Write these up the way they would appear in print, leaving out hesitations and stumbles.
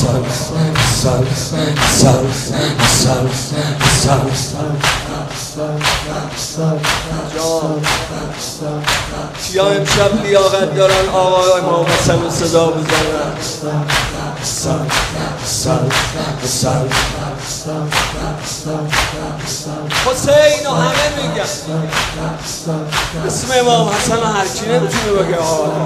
کیا امشب لیاقت دارن آقای امام حسن رو صدا بزنن؟ حسین و همه میگن اسم امام حسن رو هرکی نمیتونه بگه آقا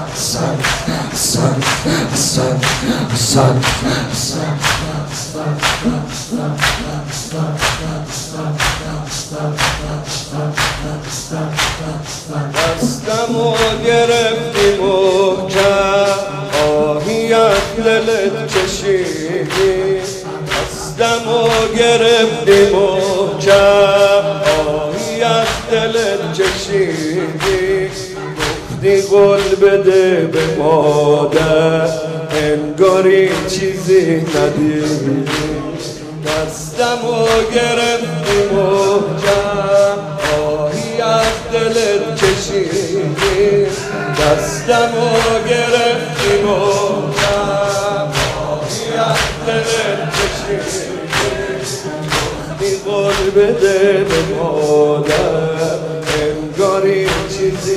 دستم و گرفتی محکم آهی از دلت کشیدی دستم و گرفتی محکم آهی از دلت کشیدی گفتی قول بده به مادر انگاری چیزی ندیدی دستم و گرفتی محکم آهی از دلت کشیدی دستم و گرفتی محکم آهی از دلت کشیدی گفتی قول بده به مادر انگاری چیزی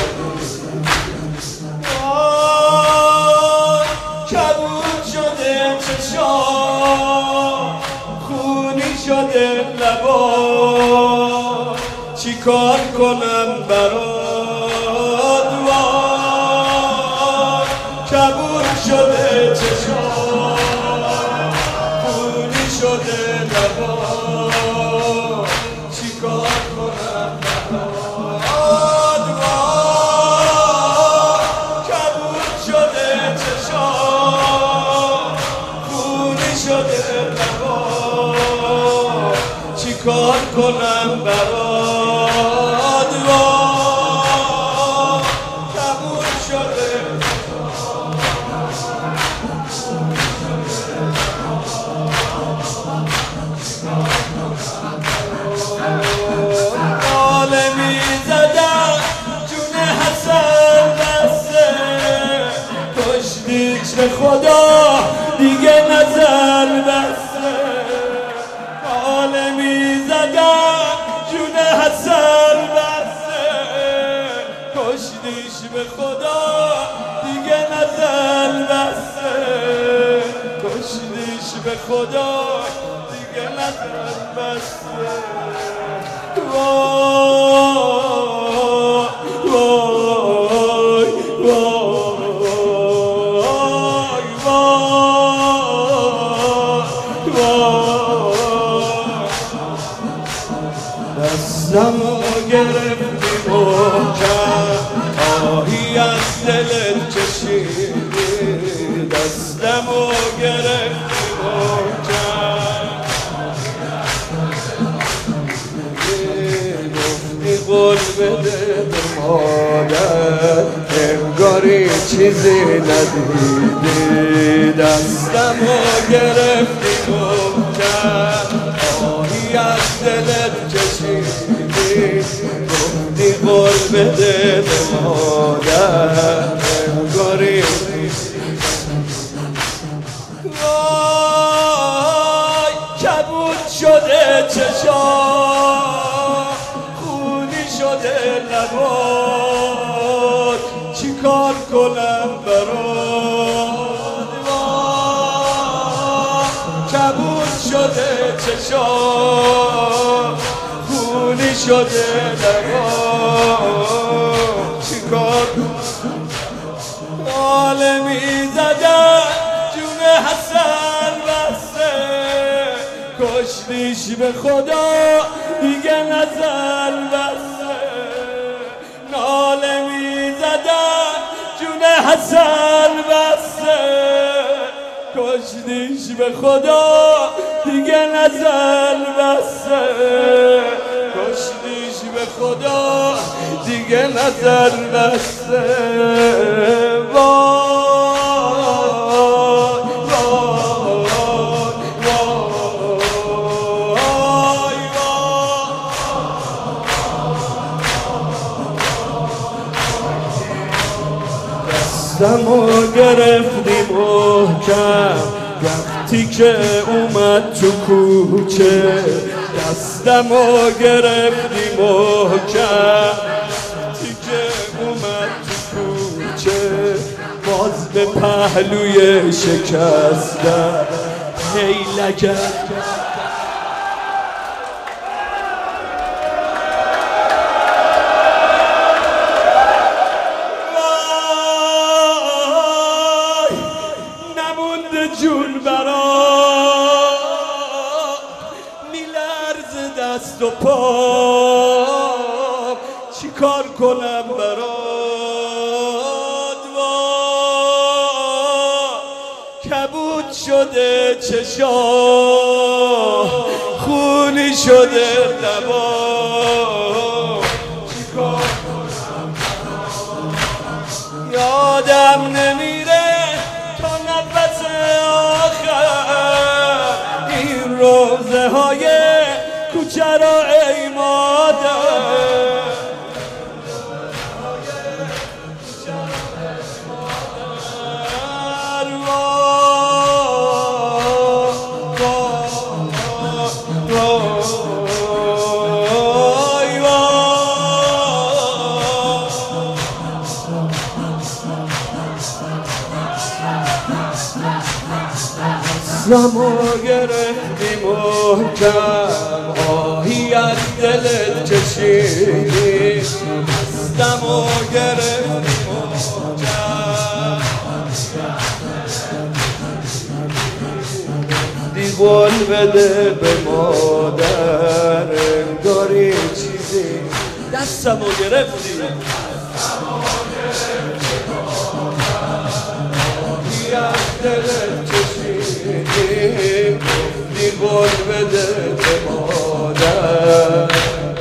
کبود شده چشام خونی شده لبا چی کار کنم برات وای کبود شده چشام خونی شده لبا چی کار کنم برات وای کبود شده چشام خونی شده لبا چی کار کنم برات وای کبود شده ناله میزدم جون حسن بسته کشتیش به خدا دیگه نظر بسته ناله میزدم جون حسن بسته کشتیش به خدا دیگه نظر بسته کشتیش به خدا دیگه نظر بسته دستم رو گرفتی محکم آهی از دلت کشیدی دستم رو گرفتی محکم گفتی قول بده به مادر انگاری چیزی ندیدی دستم رو گرفتی محکم آهی از دلت کشیدی گفتی قول بده به مادر انگاری وای کبود شده چشام خونی شده لبات چی کار کنم برات وای کبود شده چشام خونی شده لبات چی کار ناله میزدم جون حسن بسته کشتیش به خدا دیگه نظر بسته ناله میزدم جون حسن بسته کشتیش به خدا دیگه نظر بسته کشتیش به خدا دیگه نظر بسته دستمو گرفتی محکم وقتی که اومد تو کوچه دستمو گرفتی محکم، وقتی که اومد تو کوچه باز به پهلوی شکستم هی لگد جون برا میلرز دست و پا چی کار کنم برات کبود شده چشا خونی شده لبا چی کار کنم یادم نمیره روزه های کوچه را ای مادر دستمو گرفتی محکم آهی از دلت کشیدی دستمو گرفتی محکم دیوال بده به مادر انگاری چیزی دستمو گرفتی آهی از دلت کشیدی دیوال بده به مادر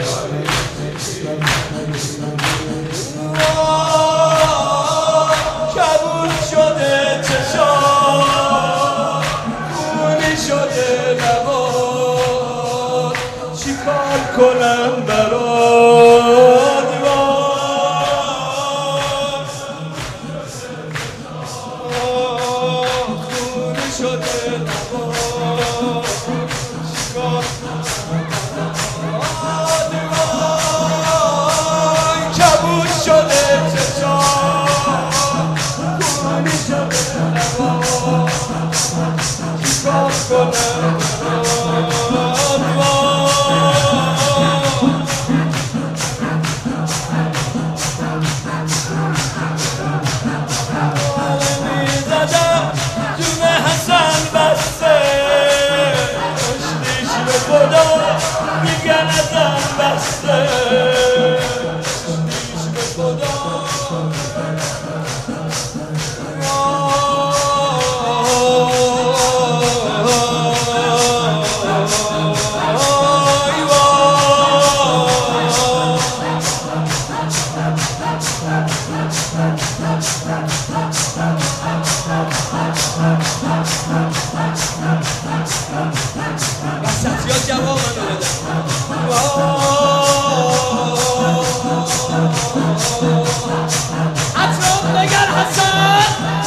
کبود شده چشا خونی شده لبات چی کار کنم برات خونی شده لبات کبود شده چشا خونی شده لبات چیکار کنم میزدم جون حسن بسته پشتیش به خدا میگن ازم بسته پشتیش به خدا وسطی ها جواب منو بدن اطراف نگر حسن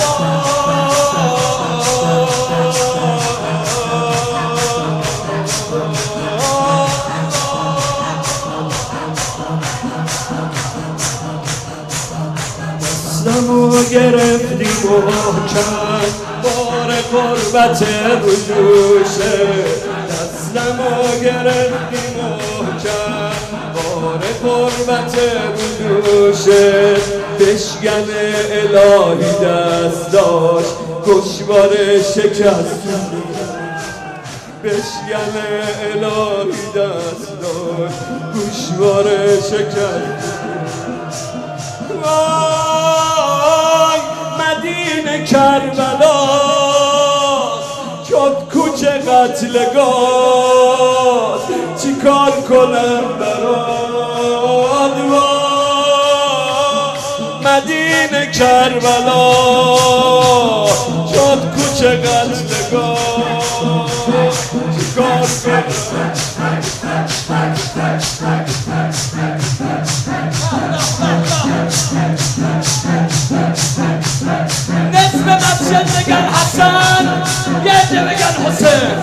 دستمو گرفتی محکم بار غربت رو دوشه دستمو گرفتی محکم بار غربت رو دوشه بشکن الهی دست داشت گوشواره شکست بشکن الهی دست داشت گوشواره شکست وای مدینه کربلا شد کوچه قتلگاه چی کار کنم برات مدینه کربلا شد کوچه قتلگاه چی کار کنم نصف مسجد نگر حسن یه عده بگن حسین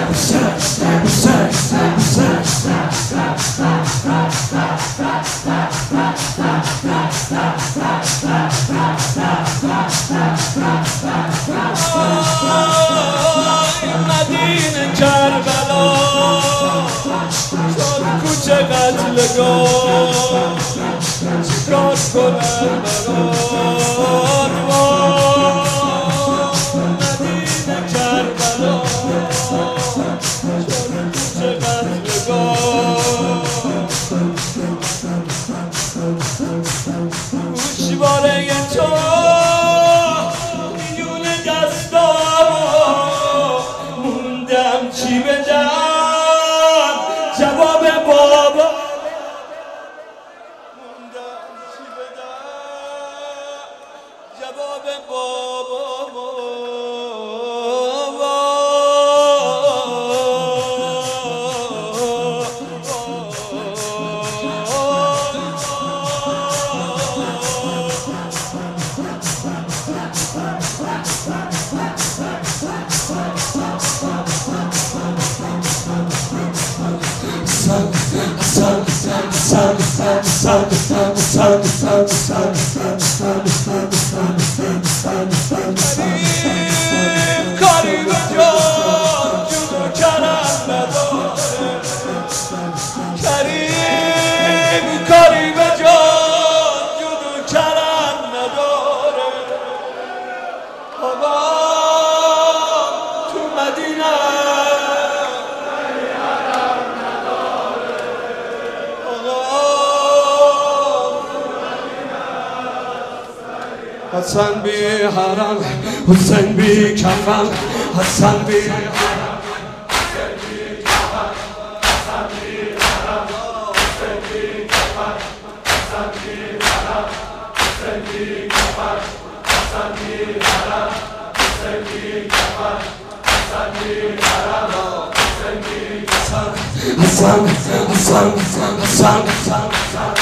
مدینه کربلا شد کوچه قتلگاه چیکار کنن برات مدینه کربلا شد کوچه قتلگاه گوشواره تو میون دستامو موندم چی بدم جواب بابا موندم چی بدم جواب بابا کاری به جان جلو کرم نداره کریم کاری به جان جلو کرم نداره آقا تو مدینه حسن بی حرم حسین بی کفن حسن بی حرم حسین بی کفن حسن بی حرم حسین بی کفن حسن بی حرم حسین بی کفن حسن بی حرم حسین بی کفن حسن بی حرم حسین بی کفن حسن حسن حسن حسن حسن